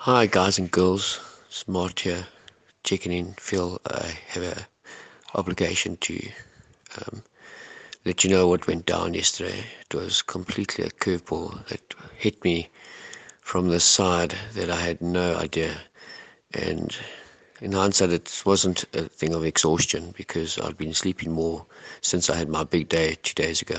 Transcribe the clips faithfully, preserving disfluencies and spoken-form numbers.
Hi guys and girls, Smart here, checking in. Feel I have a obligation to um, let you know what went down yesterday. It was completely a curveball that hit me from the side that I had no idea. And in hindsight, it wasn't a thing of exhaustion because I'd been sleeping more since I had my big day two days ago.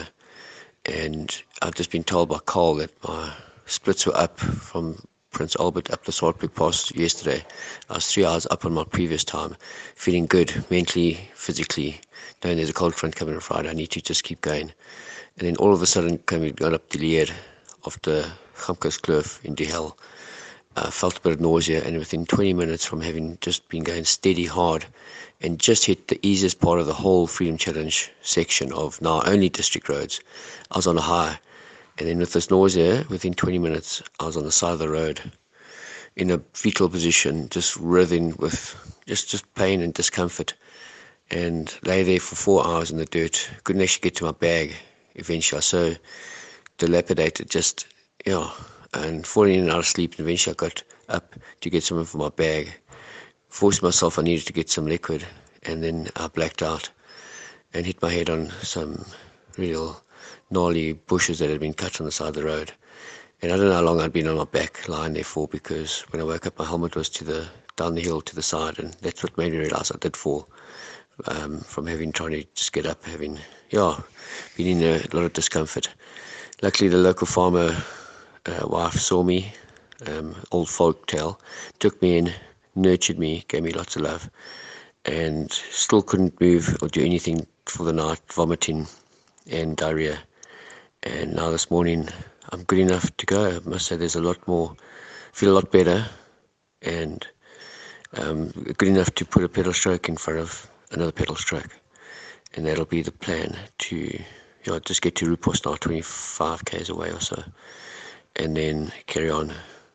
And I've just been told by Carl that my splits were up from Prince Albert up the Swartberg Pass yesterday. I was three hours up on my previous time, feeling good mentally, physically, knowing there's a cold front coming on Friday. I need to just keep going. And then all of a sudden, coming got up to Leer after Gamkaskloof in De Hel. I felt a bit of nausea, and within twenty minutes from having just been going steady hard and just hit the easiest part of the whole Freedom Challenge section of now only district roads, I was on a high. And then with this nausea, within twenty minutes, I was on the side of the road in a fetal position, just writhing with just, just pain and discomfort, and lay there for four hours in the dirt. Couldn't actually get to my bag eventually. I was so dilapidated, just, you know, and falling in and out of sleep. And eventually I got up to get something for my bag. Forced myself, I needed to get some liquid, and then I blacked out and hit my head on some real gnarly bushes that had been cut on the side of the road. And I don't know how long I'd been on my back lying there for, because when I woke up, my helmet was to the down the hill to the side, and that's what made me realise I did fall um, from having trying to just get up, having yeah, been in a lot of discomfort. Luckily, the local farmer uh, wife saw me, um, old folk tale, took me in, nurtured me, gave me lots of love, and still couldn't move or do anything for the night, vomiting and diarrhea. And now this morning, I'm good enough to go. I must say there's a lot more, feel a lot better, and um, good enough to put a pedal stroke in front of another pedal stroke. And that'll be the plan to, you know, just get to Rupos now, twenty-five kays away or so, and then carry on.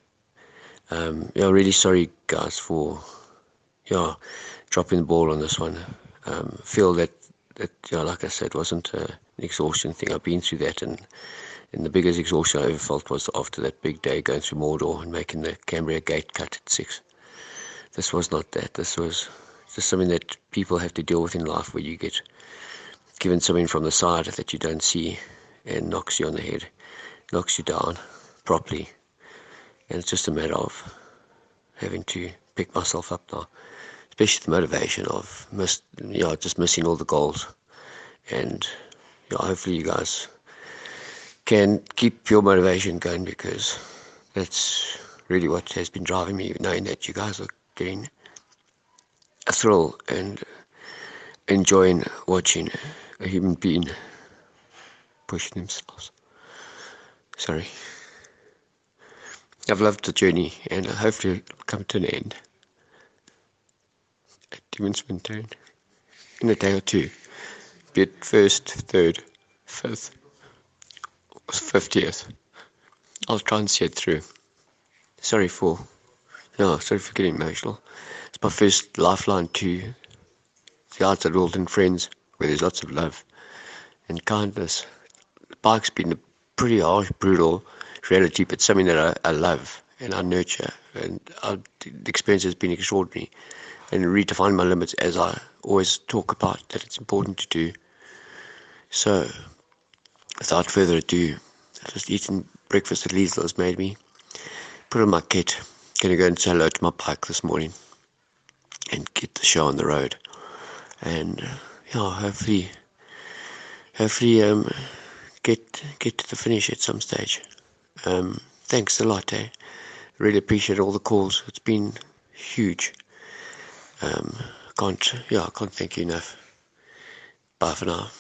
Um, yeah, really sorry guys for, yeah, dropping the ball on this one. Um, feel that, that, you know, like I said, wasn't a, an exhaustion thing. I've been through that, and, and the biggest exhaustion I ever felt was after that big day going through Mordor and making the Cambria gate cut at six. This was not that. This was just something that people have to deal with in life, where you get given something from the side that you don't see and knocks you on the head, knocks you down properly. And it's just a matter of having to pick myself up now, especially the motivation of miss, you know, just missing all the goals. And you know, hopefully you guys can keep your motivation going, because that's really what has been driving me, knowing that you guys are getting a thrill and enjoying watching a human being pushing themselves. Sorry. I've loved the journey, and hopefully it'll come to an end at Demons Town in a day or two. Be it first, third, fifth, or fiftieth. I'll try and see it through. Sorry for, no, sorry for getting emotional. It's my first lifeline to the outside world and friends, where there's lots of love and kindness. The bike's been a pretty harsh, brutal reality, but something that I, I love and I nurture, and I, the experience has been extraordinary, and redefine my limits, as I always talk about that it's important to do. So, without further ado, I just eaten breakfast that Liesl has made me, put on my kit, gonna go and say hello to my bike this morning and get the show on the road, and yeah, hopefully hopefully um get get to the finish at some stage. Um thanks a lot, eh? Really appreciate all the calls. It's been huge. um can't yeah I can't thank you enough. Bye for now.